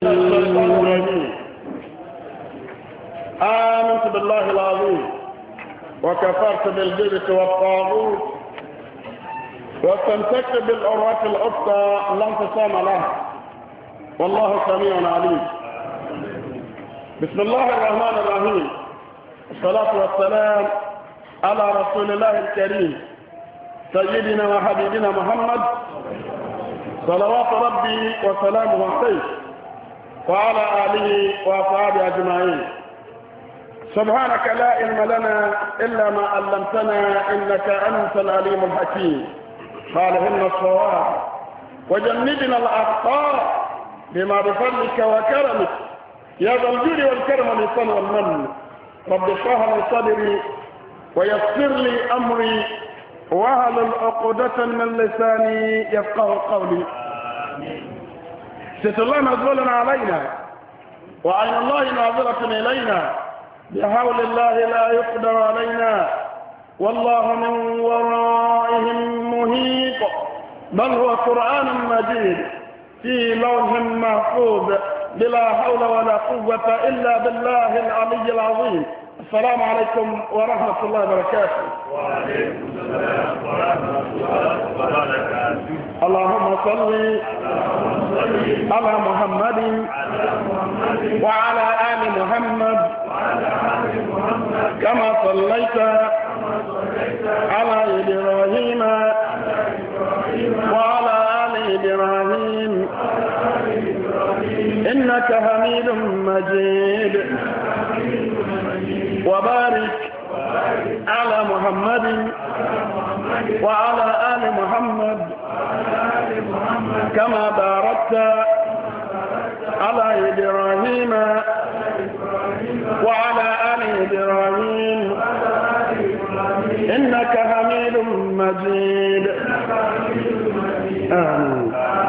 آمنت بالله العظيم وكفرت بالجبت والطاغوت واستمسكت بالعروة الأفقى لا انفصام لها والله سميع عليم. بسم الله الرحمن الرحيم، الصلاة والسلام على رسول الله الكريم سيدنا وحبيبنا محمد صلوات ربي وسلامه عليه وعلى آله وأصحابه أجمعين. سبحانك لا علم لنا إلا ما علمتنا إنك أنت العليم الحكيم. فعلهن الصواب وجنبنا الأخطاء بما بفضلك وكرمك يا ذا الجود والكرم والإحسان والمن. رب اشرح لي صدري ويسر لي أمري واحلل عقدة من لساني يفقه قولي. ست الله مزول علينا وعين الله ناظرة إلينا بحول الله لا يقدر علينا والله من ورائهم محيط بل هو قرآن مجيد في لوح محفوظ بلا حول ولا قوة إلا بالله العلي العظيم. السلام عليكم ورحمة الله وبركاته. وعليكم السلام ورحمة الله وبركاته. اللهم صل على محمد وعلى آل محمد كما صليت على إبراهيم وعلى آل إبراهيم إنك حميد مجيد. وبارك على محمد وعلى آل محمد كما باركت على إبراهيم وعلى آل إبراهيم إنك حميد مجيد. آمين.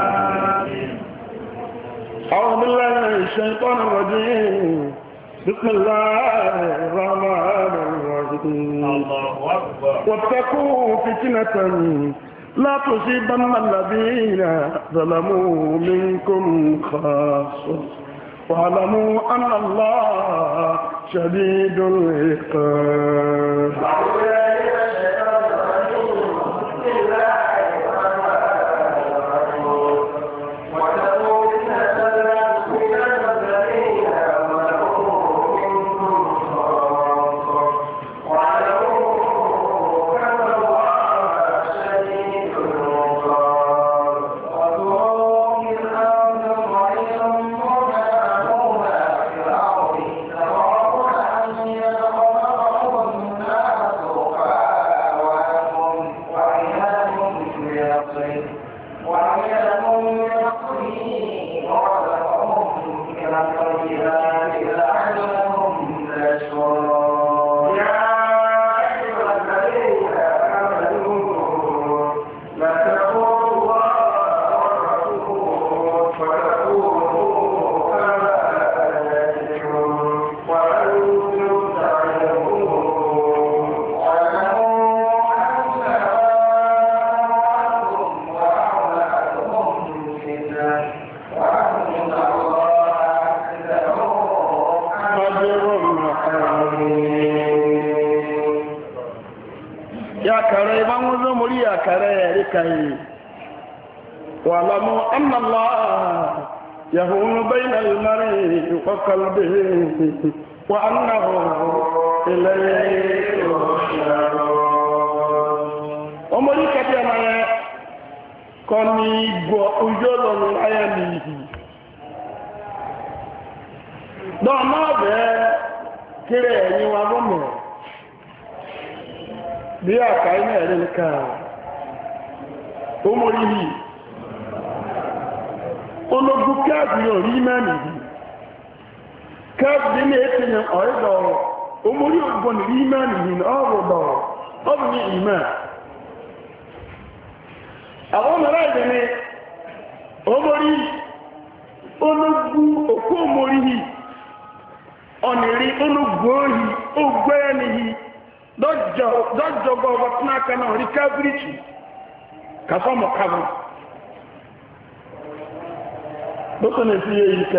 أعوذ بالله من الشيطان الرجيم. بسم الله الرحمن الرحيم. الله أكبر. واتقوا فتنة لا تصيبن الذين ظلموا منكم خاصة واعلموا أن الله شديد العقاب. واعلموا أن الله يهون بين المرء وقلبه وأنه إليه يحشرون. أمريكا جماعة كوني بوجود العياني دعنا به كريني وغمه بيا كاين يرلكا أمريه ológun káàdì orí mẹ́rin káàdì ní ètìyàn ọ̀rẹ́dọ̀ omórí ògbọ̀n rí mẹ́rin ọ̀rọ̀dọ̀ ọdún ní ìmẹ́ àwọn mẹ́rẹ́ ìdẹ̀ ni omórí ológun òkú omórí yìí ọ̀nìrí ológun orí ogbẹ́ nìyí dọ́jọ́gbọ́ ọgbọ̀tún aka náà rí kábíríkì kàfọ́mọ̀ kábọ̀ bókò ní sí èyí